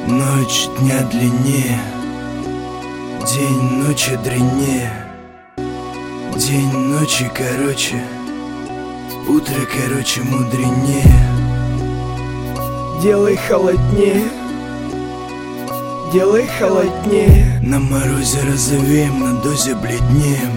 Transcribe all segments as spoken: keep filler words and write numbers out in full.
Ночь дня длиннее, день ночи дреннее, день ночи короче, утро короче мудренее. Делай холоднее, делай холоднее, на морозе розовеем, на дозе бледнеем.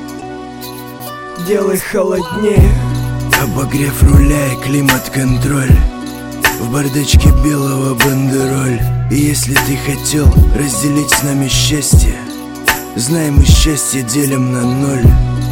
делай холоднее, обогрев руля и климат-контроль, в бардачке белого бандероль. И если ты хотел разделить с нами счастье, знай, мы счастье делим на ноль.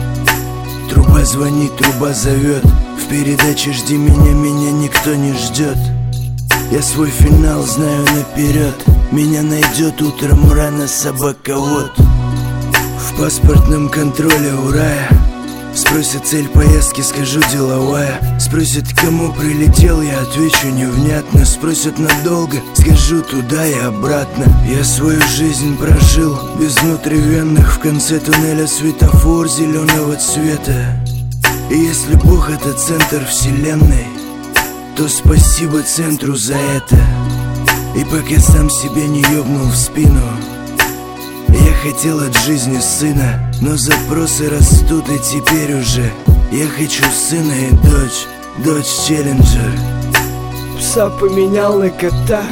Труба звонит, труба зовет, в передаче «Жди меня», меня никто не ждет. Я свой финал знаю наперед, меня найдет утром рано собаковод. В паспортном контроле у рая спросят цель поездки, скажу деловая. Спросят, к кому прилетел, я отвечу невнятно. Спросят надолго, скажу туда и обратно. Я свою жизнь прожил без внутривенных, в конце туннеля светофор зеленого цвета. И если Бог это центр вселенной, то спасибо центру за это. И пока сам себя не ёбнул в спину, я хотел от жизни сына, но запросы растут, и теперь уже я хочу сына и дочь, дочь Челленджер. Пса поменял на кота,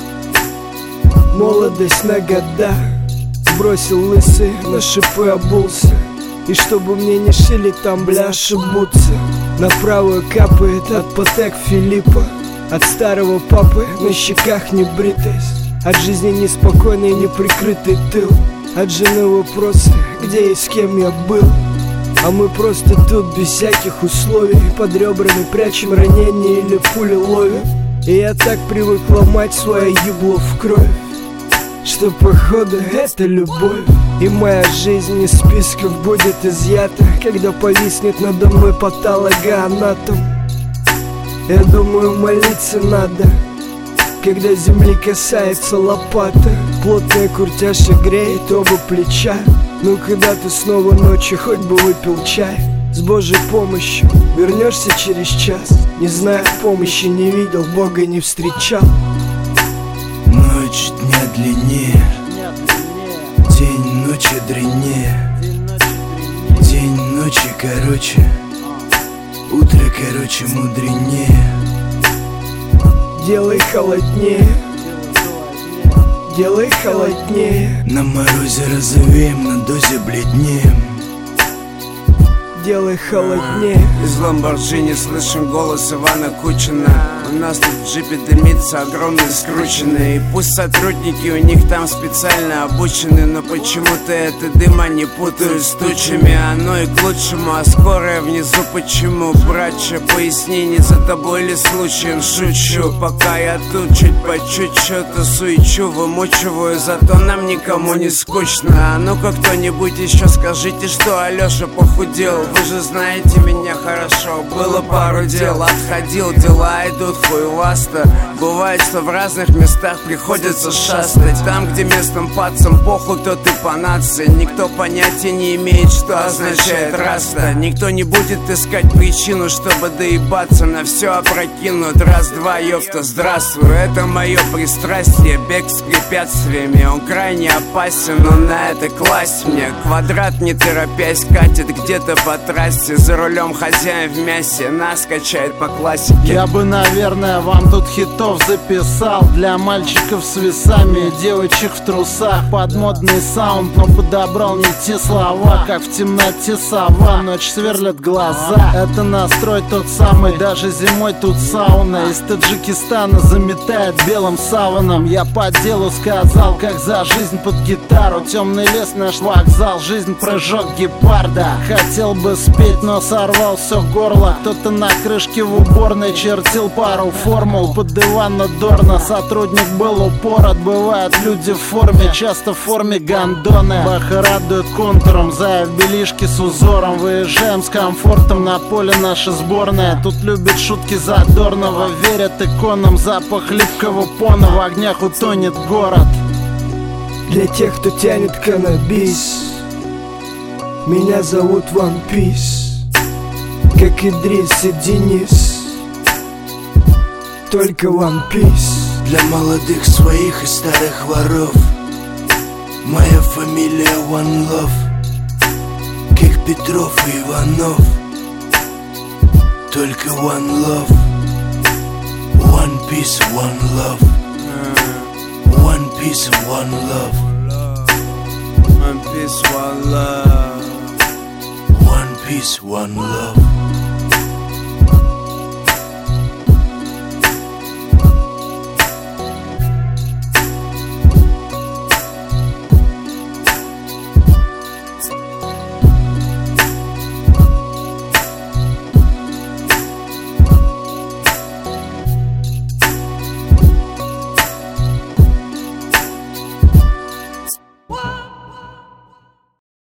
молодость на года. Бросил лысый, на шипы обулся, и чтобы мне не шили там, бля, ошибутся. На правую капает от Патек Филиппа, от старого папы на щеках небритость, от жизни неспокойный неприкрытый тыл, от жены вопросы, где и с кем я был. А мы просто тут без всяких условий, под ребрами прячем ранения или пули ловим. И я так привык ломать свое ебло в кровь, что походу это любовь. И моя жизнь из списков будет изъята, когда повиснет надо мной патологоанатом. Я думаю, молиться надо, когда земли касается лопата. Плотная куртяша греет оба плеча. Ну когда ты снова ночью хоть бы выпил чай. С Божьей помощью вернешься через час. Не знаю, помощи не видел, Бога не встречал. Ночь дня длиннее, день ночи дреннее, день ночи короче, утро короче мудренее. Делай холоднее, делай холоднее, на морозе розовеем, на дозе бледнеем. делай холоднее. Из Ламборджини слышим голос Ивана Кучина. У нас тут в джипе дымится огромный скрученный. И пусть сотрудники у них там специально обучены, но почему-то это дым они путают с тучами. Оно и к лучшему, а скорая внизу почему? Братча, поясни, не за тобой ли случаем шучу? Пока я тут чуть по чуть что-то суечу, вымучиваю, зато нам никому не скучно. А ну-ка кто-нибудь еще скажите, что Алеша похудел. Вы же знаете меня хорошо, было пару дел, отходил, дела идут хуевасто. Бывает, что в разных местах приходится шастать. Там, где местным пацам похуй, кто ты по нации. Никто понятия не имеет, что означает раста. Никто не будет искать причину, чтобы доебаться, на все опрокинут. Раз-два, ёпта, здравствуй. Это мое пристрастие, бег с препятствиями. Он крайне опасен, но на это класть мне. Квадрат, не торопясь, катит где-то по трассе. За рулем хозяин в мясе, нас качает по классике. Я бы, наверное, вам тут хитов записал для мальчиков с весами и девочек в трусах. Под модный саунд, но подобрал не те слова. Как в темноте сова, ночь сверлят глаза. Это настрой тот самый, даже зимой тут сауна. Из Таджикистана заметает белым саваном. Я по делу сказал, как за жизнь под гитару. Темный лес, наш вокзал, жизнь прыжок гепарда. Хотел бы спеть, но сорвал все горло. Кто-то на крышке в уборной чертил пару формул. Под диван дорно, сотрудник был упор. Отбывают люди в форме, часто в форме гондоны. Баха радует контуром, зая в белишке с узором. Выезжаем с комфортом, на поле наша сборная. Тут любят шутки задорного, верят иконам. Запах липкого пона, в огнях утонет город. Для тех, кто тянет каннабис, меня зовут One Piece, как Идрис и Денис, только One Piece. Для молодых своих и старых воров моя фамилия One Love, как Петров и Иванов. Только One Love, One Peace, One Love, One Peace, One Love, One Peace, One Love, One Peace, One Love.